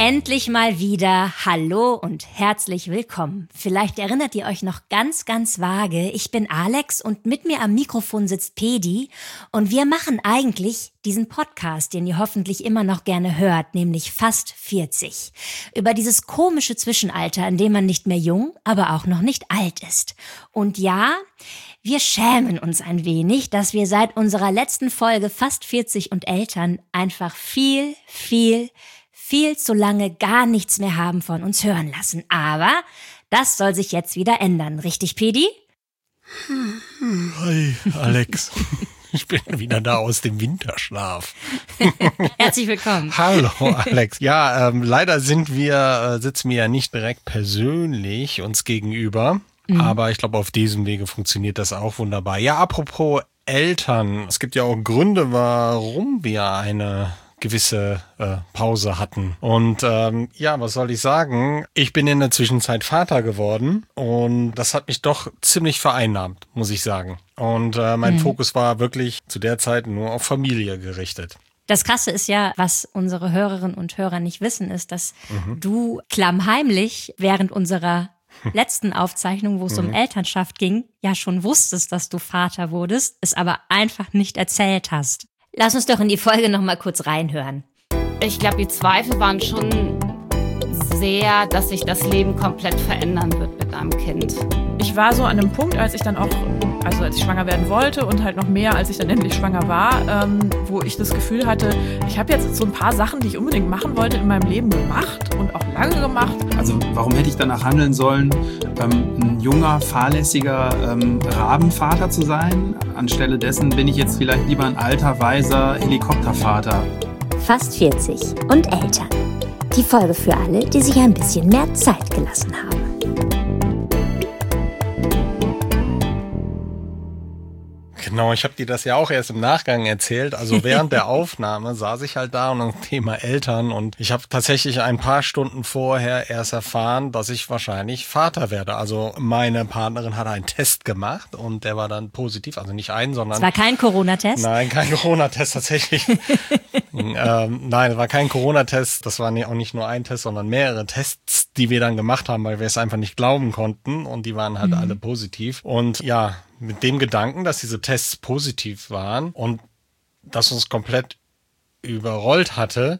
Endlich mal wieder Hallo und herzlich willkommen. Vielleicht erinnert ihr euch noch ganz, ganz vage. Ich bin Alex und mit mir am Mikrofon sitzt Pedi und wir machen eigentlich diesen Podcast, den ihr hoffentlich immer noch gerne hört, nämlich Fast 40. Über dieses komische Zwischenalter, in dem man nicht mehr jung, aber auch noch nicht alt ist. Und ja, wir schämen uns ein wenig, dass wir seit unserer letzten Folge Fast 40 und Eltern einfach viel zu lange gar nichts mehr haben von uns hören lassen. Aber das soll sich jetzt wieder ändern. Richtig, Pedi? Hi, Alex. Ich bin wieder da aus dem Winterschlaf. Herzlich willkommen. Hallo, Alex. Ja, leider sitzen wir ja nicht direkt persönlich uns gegenüber. Aber ich glaube, auf diesem Wege funktioniert das auch wunderbar. Ja, apropos Eltern. Es gibt ja auch Gründe, warum wir eine gewisse Pause hatten. Und was soll ich sagen? Ich bin in der Zwischenzeit Vater geworden und das hat mich doch ziemlich vereinnahmt, muss ich sagen. Und mein Fokus war wirklich zu der Zeit nur auf Familie gerichtet. Das Krasse ist ja, was unsere Hörerinnen und Hörer nicht wissen, ist, dass du klammheimlich während unserer letzten Aufzeichnung, wo es um Elternschaft ging, ja schon wusstest, dass du Vater wurdest, es aber einfach nicht erzählt hast. Lass uns doch in die Folge noch mal kurz reinhören. Ich glaube, die Zweifel waren schon sehr, dass sich das Leben komplett verändern wird mit einem Kind. Ich war so an einem Punkt, als ich schwanger werden wollte und halt noch mehr, als ich dann endlich schwanger war, wo ich das Gefühl hatte, ich habe jetzt so ein paar Sachen, die ich unbedingt machen wollte, in meinem Leben gemacht und auch lange gemacht. Also warum hätte ich danach handeln sollen, ein junger, fahrlässiger Rabenvater zu sein? Anstelle dessen bin ich jetzt vielleicht lieber ein alter, weiser Helikoptervater. Fast 40 und Eltern. Die Folge für alle, die sich ein bisschen mehr Zeit gelassen haben. Genau, ich habe dir das ja auch erst im Nachgang erzählt. Also während der Aufnahme saß ich halt da und das Thema Eltern und ich habe tatsächlich ein paar Stunden vorher erst erfahren, dass ich wahrscheinlich Vater werde. Also meine Partnerin hat einen Test gemacht und der war dann positiv, also nicht einen, sondern... Es war kein Corona-Test? Nein, kein Corona-Test tatsächlich. Nein, es war kein Corona-Test, das war auch nicht nur ein Test, sondern mehrere Tests, die wir dann gemacht haben, weil wir es einfach nicht glauben konnten und die waren halt alle positiv. Und ja, mit dem Gedanken, dass diese Tests positiv waren und das uns komplett überrollt hatte,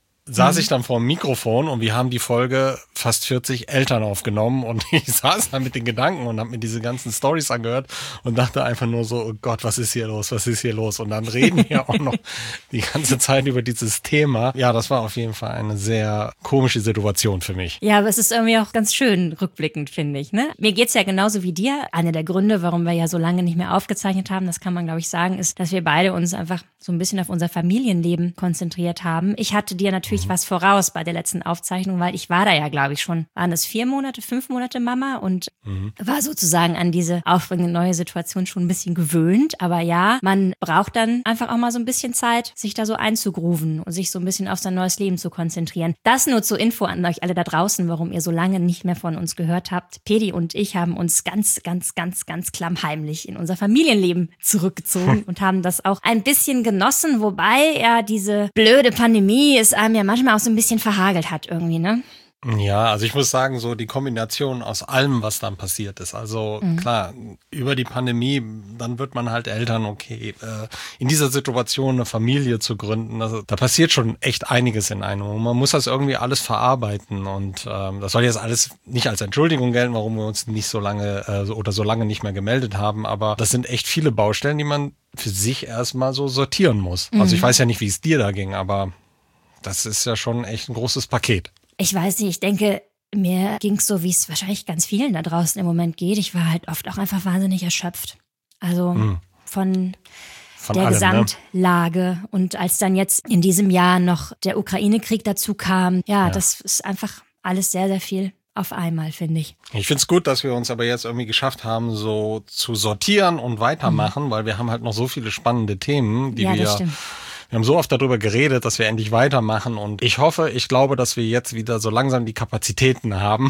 saß ich dann vor dem Mikrofon und wir haben die Folge Fast 40 Eltern aufgenommen und ich saß da mit den Gedanken und habe mir diese ganzen Storys angehört und dachte einfach nur so, oh Gott, was ist hier los? Und dann reden wir auch noch die ganze Zeit über dieses Thema. Ja, das war auf jeden Fall eine sehr komische Situation für mich. Ja, aber es ist irgendwie auch ganz schön rückblickend, finde ich, ne? Mir geht's ja genauso wie dir. Einer der Gründe, warum wir ja so lange nicht mehr aufgezeichnet haben, das kann man, glaube ich, sagen, ist, dass wir beide uns einfach so ein bisschen auf unser Familienleben konzentriert haben. Ich hatte dir natürlich was voraus bei der letzten Aufzeichnung, weil ich war da ja, glaube ich, schon, waren es 5 Monate Mama und war sozusagen an diese aufregende neue Situation schon ein bisschen gewöhnt. Aber ja, man braucht dann einfach auch mal so ein bisschen Zeit, sich da so einzugrooven und sich so ein bisschen auf sein neues Leben zu konzentrieren. Das nur zur Info an euch alle da draußen, warum ihr so lange nicht mehr von uns gehört habt. Pedi und ich haben uns ganz klammheimlich in unser Familienleben zurückgezogen und haben das auch ein bisschen genossen, wobei ja diese blöde Pandemie es einem ja manchmal auch so ein bisschen verhagelt hat irgendwie, ne? Ja, also ich muss sagen, so die Kombination aus allem, was dann passiert ist. Also klar, über die Pandemie, dann wird man halt Eltern, okay, in dieser Situation eine Familie zu gründen, also, da passiert schon echt einiges in einem. Und man muss das irgendwie alles verarbeiten und das soll jetzt alles nicht als Entschuldigung gelten, warum wir uns nicht so lange so lange nicht mehr gemeldet haben, aber das sind echt viele Baustellen, die man für sich erstmal so sortieren muss. Also ich weiß ja nicht, wie es dir da ging, aber das ist ja schon echt ein großes Paket. Ich weiß nicht, ich denke, mir ging's so, wie es wahrscheinlich ganz vielen da draußen im Moment geht. Ich war halt oft auch einfach wahnsinnig erschöpft. Also von der allem, Gesamtlage. Ne? Und als dann jetzt in diesem Jahr noch der Ukraine-Krieg dazu kam, Ja. Das ist einfach alles sehr, sehr viel auf einmal, finde ich. Ich finde es gut, dass wir uns aber jetzt irgendwie geschafft haben, so zu sortieren und weitermachen, weil wir haben halt noch so viele spannende Themen, die das stimmt. Wir haben so oft darüber geredet, dass wir endlich weitermachen und ich glaube, dass wir jetzt wieder so langsam die Kapazitäten haben.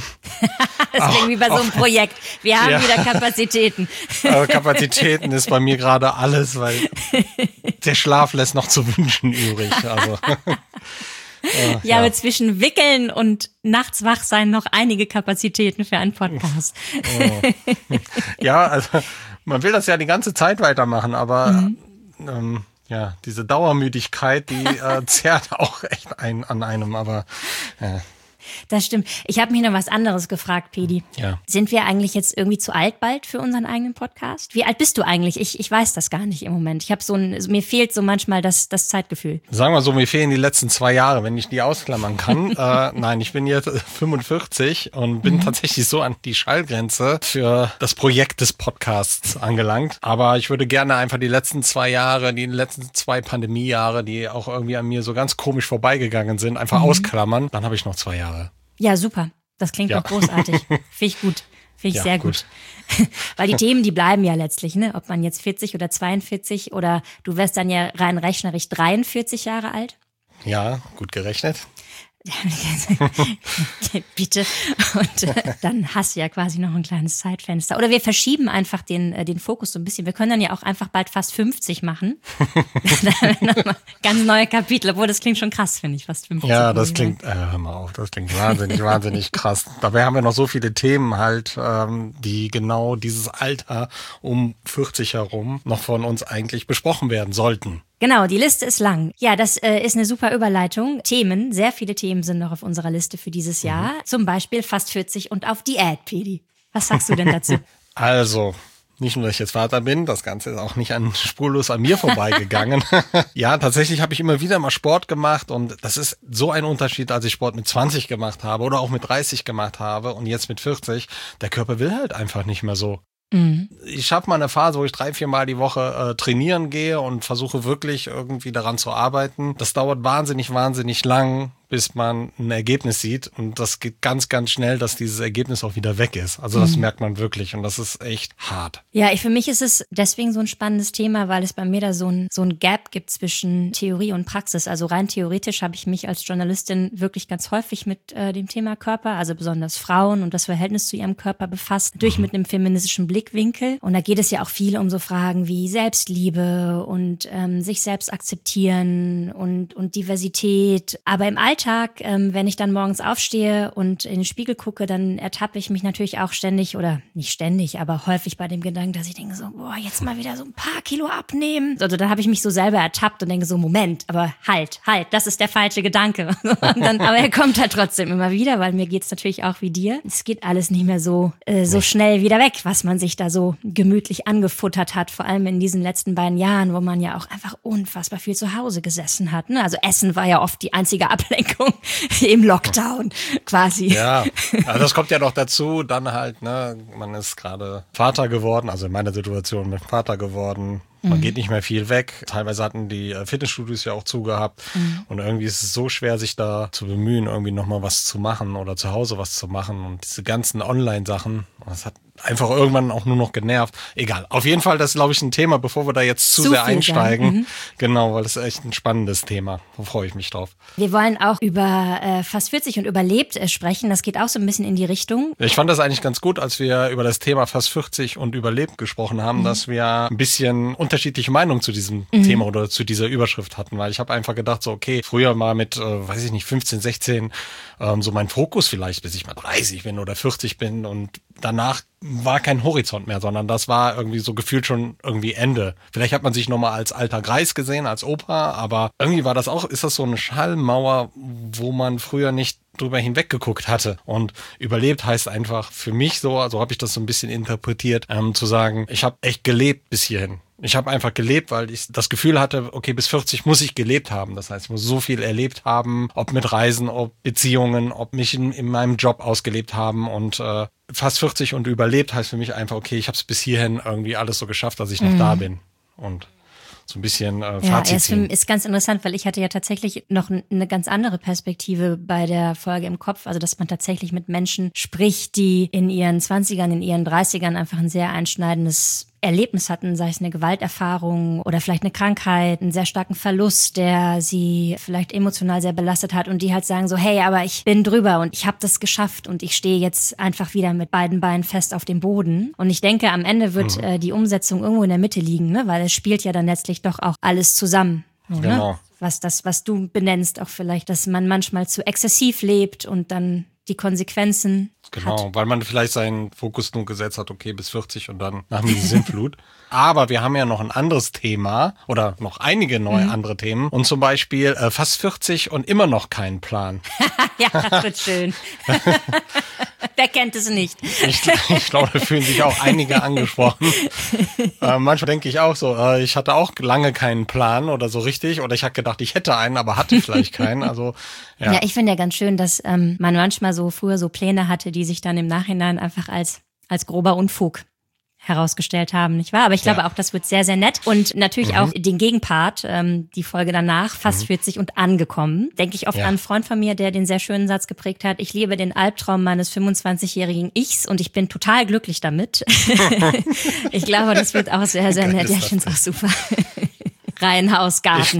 Das klingt wie bei so einem Projekt. Wir haben wieder Kapazitäten. Aber Kapazitäten ist bei mir gerade alles, weil der Schlaf lässt noch zu wünschen übrig. Also Ja, aber zwischen Wickeln und nachts wach sein noch einige Kapazitäten für einen Podcast. Ja, also man will das ja die ganze Zeit weitermachen, aber diese Dauermüdigkeit, die zerrt auch echt an einem, aber Das stimmt. Ich habe mich noch was anderes gefragt, Pedi. Ja. Sind wir eigentlich jetzt irgendwie zu alt bald für unseren eigenen Podcast? Wie alt bist du eigentlich? Ich weiß das gar nicht im Moment. Ich habe mir fehlt so manchmal das Zeitgefühl. sagen wir so, mir fehlen die letzten 2 Jahre, wenn ich die ausklammern kann. Nein, ich bin jetzt 45 und bin tatsächlich so an die Schallgrenze für das Projekt des Podcasts angelangt. Aber ich würde gerne einfach die letzten 2 Jahre, die letzten 2 Pandemiejahre, die auch irgendwie an mir so ganz komisch vorbeigegangen sind, einfach ausklammern. Dann habe ich noch 2 Jahre. Ja, super. Das klingt doch großartig. Finde ich gut. Finde ich sehr gut. Weil die Themen, die bleiben ja letztlich, ne? Ob man jetzt 40 oder 42 oder du wärst dann ja rein rechnerisch 43 Jahre alt. Ja, gut gerechnet. Bitte. Und dann hast du ja quasi noch ein kleines Zeitfenster. Oder wir verschieben einfach den Fokus so ein bisschen. Wir können dann ja auch einfach bald fast 50 machen. Ganz neue Kapitel. Obwohl, das klingt schon krass, finde ich, fast 50. Ja, das klingt, hör mal auf, das klingt wahnsinnig krass. Dabei haben wir noch so viele Themen halt, die genau dieses Alter um 40 herum noch von uns eigentlich besprochen werden sollten. Genau, die Liste ist lang. Ja, das ist eine super Überleitung. Themen, sehr viele Themen sind noch auf unserer Liste für dieses Jahr. Zum Beispiel fast 40 und auf Diät, Pedi. Was sagst du denn dazu? Also, nicht nur, dass ich jetzt Vater bin, das Ganze ist auch nicht spurlos an mir vorbeigegangen. Ja, tatsächlich habe ich immer wieder mal Sport gemacht und das ist so ein Unterschied, als ich Sport mit 20 gemacht habe oder auch mit 30 gemacht habe und jetzt mit 40. Der Körper will halt einfach nicht mehr so. Ich schaffe mal eine Phase, wo ich 3-4 Mal die Woche trainieren gehe und versuche wirklich irgendwie daran zu arbeiten. Das dauert wahnsinnig lang, bis man ein Ergebnis sieht. Und das geht ganz, ganz schnell, dass dieses Ergebnis auch wieder weg ist. Also das merkt man wirklich und das ist echt hart. Ja, für mich ist es deswegen so ein spannendes Thema, weil es bei mir da so ein Gap gibt zwischen Theorie und Praxis. Also rein theoretisch habe ich mich als Journalistin wirklich ganz häufig mit dem Thema Körper, also besonders Frauen und das Verhältnis zu ihrem Körper befasst, natürlich mit einem feministischen Blickwinkel. Und da geht es ja auch viel um so Fragen wie Selbstliebe und sich selbst akzeptieren und Diversität. Aber im Alltag, wenn ich dann morgens aufstehe und in den Spiegel gucke, dann ertappe ich mich natürlich auch ständig oder nicht ständig, aber häufig bei dem Gedanken, dass ich denke so, boah, jetzt mal wieder so ein paar Kilo abnehmen. Also dann habe ich mich so selber ertappt und denke so, Moment, aber halt, das ist der falsche Gedanke. Aber er kommt halt trotzdem immer wieder, weil mir geht's natürlich auch wie dir. Es geht alles nicht mehr so schnell wieder weg, was man sich da so gemütlich angefuttert hat, vor allem in diesen letzten beiden Jahren, wo man ja auch einfach unfassbar viel zu Hause gesessen hat. Ne? Also Essen war ja oft die einzige Ablenkung im Lockdown quasi. Ja, also das kommt ja noch dazu, dann halt, ne, man ist gerade Vater geworden, also in meiner Situation mit Vater geworden. Man geht nicht mehr viel weg. Teilweise hatten die Fitnessstudios ja auch zugehabt. Und irgendwie ist es so schwer, sich da zu bemühen, irgendwie nochmal was zu machen oder zu Hause was zu machen. Und diese ganzen Online-Sachen, das hat einfach irgendwann auch nur noch genervt. Egal. Auf jeden Fall, das ist, glaube ich, ein Thema, bevor wir da jetzt zu sehr einsteigen. Genau, weil das ist echt ein spannendes Thema. Da freue ich mich drauf. Wir wollen auch über fast 40 und überlebt sprechen. Das geht auch so ein bisschen in die Richtung. Ich fand das eigentlich ganz gut, als wir über das Thema fast 40 und überlebt gesprochen haben, dass wir ein bisschen unterschiedliche Meinungen zu diesem Thema oder zu dieser Überschrift hatten, weil ich habe einfach gedacht, so okay, früher mal mit, 15, 16, so mein Fokus vielleicht, bis ich mal 30 bin oder 40 bin und danach war kein Horizont mehr, sondern das war irgendwie so gefühlt schon irgendwie Ende. Vielleicht hat man sich nochmal als alter Greis gesehen, als Opa, aber irgendwie war das auch, ist das so eine Schallmauer, wo man früher nicht drüber hinweggeguckt hatte. Und überlebt heißt einfach für mich so, also habe ich das so ein bisschen interpretiert, zu sagen, ich habe echt gelebt bis hierhin. Ich habe einfach gelebt, weil ich das Gefühl hatte, okay, bis 40 muss ich gelebt haben. Das heißt, ich muss so viel erlebt haben, ob mit Reisen, ob Beziehungen, ob mich in meinem Job ausgelebt haben. Und fast 40 und überlebt heißt für mich einfach, okay, ich habe es bis hierhin irgendwie alles so geschafft, dass ich noch da bin. Und so ein bisschen Fazit ziehen. Ja, ist ganz interessant, weil ich hatte ja tatsächlich noch eine ganz andere Perspektive bei der Folge im Kopf. Also, dass man tatsächlich mit Menschen spricht, die in ihren 20ern, in ihren 30ern einfach ein sehr einschneidendes Erlebnis hatten, sei es eine Gewalterfahrung oder vielleicht eine Krankheit, einen sehr starken Verlust, der sie vielleicht emotional sehr belastet hat und die halt sagen so, hey, aber ich bin drüber und ich habe das geschafft und ich stehe jetzt einfach wieder mit beiden Beinen fest auf dem Boden. Und ich denke, am Ende wird die Umsetzung irgendwo in der Mitte liegen, ne? Weil es spielt ja dann letztlich doch auch alles zusammen. Genau. was du benennst, auch vielleicht, dass man manchmal zu exzessiv lebt und dann die Konsequenzen Genau, weil man vielleicht seinen Fokus nur gesetzt hat, okay, bis 40 und dann nach mir die Sintflut. Aber wir haben ja noch ein anderes Thema oder noch einige neue andere Themen. Und zum Beispiel fast 40 und immer noch keinen Plan. Ja, das wird schön. Wer kennt es nicht? Ich glaube, da fühlen sich auch einige angesprochen. Manchmal denke ich auch so, ich hatte auch lange keinen Plan oder so richtig. Oder ich habe gedacht, ich hätte einen, aber hatte vielleicht keinen. Also ja, ich finde ja ganz schön, dass man manchmal so früher so Pläne hatte, die sich dann im Nachhinein einfach als grober Unfug herausgestellt haben, nicht wahr? Aber ich glaube auch, das wird sehr, sehr nett. Und natürlich auch den Gegenpart, die Folge danach, fast 40 und angekommen. Denke ich oft an einen Freund von mir, der den sehr schönen Satz geprägt hat: Ich lebe den Albtraum meines 25-jährigen Ichs und ich bin total glücklich damit. Ich glaube, das wird auch sehr, sehr nett. Ja, ich finde es auch super. Reihenhaus, Garten.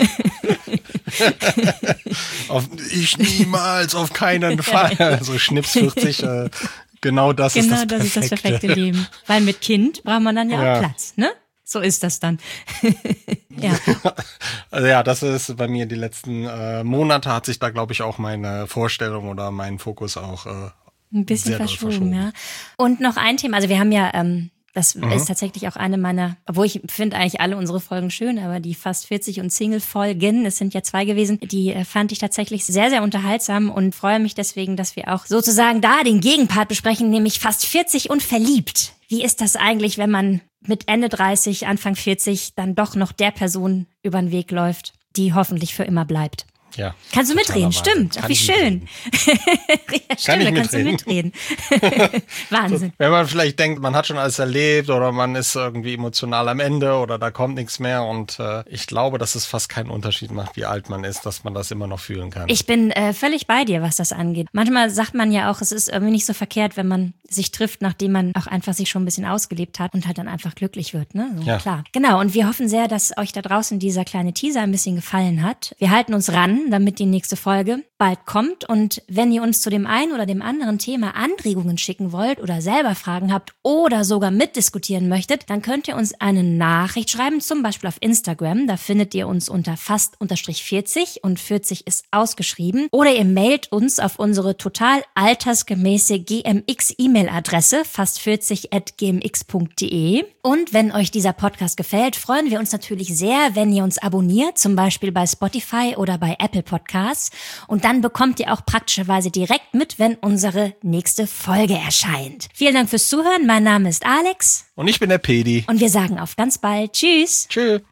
Ich niemals, auf keinen Fall. Also Schnips 40, genau das ist das perfekte Leben. Weil mit Kind braucht man dann ja auch Platz, ne? So ist das dann. Ja. Also ja, das ist bei mir die letzten Monate hat sich da, glaube ich, auch meine Vorstellung oder mein Fokus auch ein bisschen verschoben, ja. Und noch ein Thema, also wir haben ja das ist tatsächlich auch eine meiner, obwohl ich finde eigentlich alle unsere Folgen schön, aber die fast 40 und Single-Folgen, es sind ja 2 gewesen, die fand ich tatsächlich sehr, sehr unterhaltsam und freue mich deswegen, dass wir auch sozusagen da den Gegenpart besprechen, nämlich fast 40 und verliebt. Wie ist das eigentlich, wenn man mit Ende 30, Anfang 40 dann doch noch der Person über den Weg läuft, die hoffentlich für immer bleibt? Ja. Kannst du mitreden? Stimmt. Ach, wie schön. Ja, stimmt, da kannst du mitreden. Wahnsinn. Wenn man vielleicht denkt, man hat schon alles erlebt oder man ist irgendwie emotional am Ende oder da kommt nichts mehr und ich glaube, dass es fast keinen Unterschied macht, wie alt man ist, dass man das immer noch fühlen kann. Ich bin völlig bei dir, was das angeht. Manchmal sagt man ja auch, es ist irgendwie nicht so verkehrt, wenn man sich trifft, nachdem man auch einfach sich schon ein bisschen ausgelebt hat und halt dann einfach glücklich wird, ne? So, klar. Genau, und wir hoffen sehr, dass euch da draußen dieser kleine Teaser ein bisschen gefallen hat. Wir halten uns ran, damit die nächste Folge bald kommt. Und wenn ihr uns zu dem einen oder dem anderen Thema Anregungen schicken wollt oder selber Fragen habt oder sogar mitdiskutieren möchtet, dann könnt ihr uns eine Nachricht schreiben, zum Beispiel auf Instagram. Da findet ihr uns unter fast_40 und 40 ist ausgeschrieben. Oder ihr mailt uns auf unsere total altersgemäße GMX-E-Mail-Adresse fast40@gmx.de. Und wenn euch dieser Podcast gefällt, freuen wir uns natürlich sehr, wenn ihr uns abonniert, zum Beispiel bei Spotify oder bei Apple Podcasts. Und dann bekommt ihr auch praktischerweise direkt mit, wenn unsere nächste Folge erscheint. Vielen Dank fürs Zuhören. Mein Name ist Alex. Und ich bin der Pedi. Und wir sagen auf ganz bald. Tschüss. Tschüss.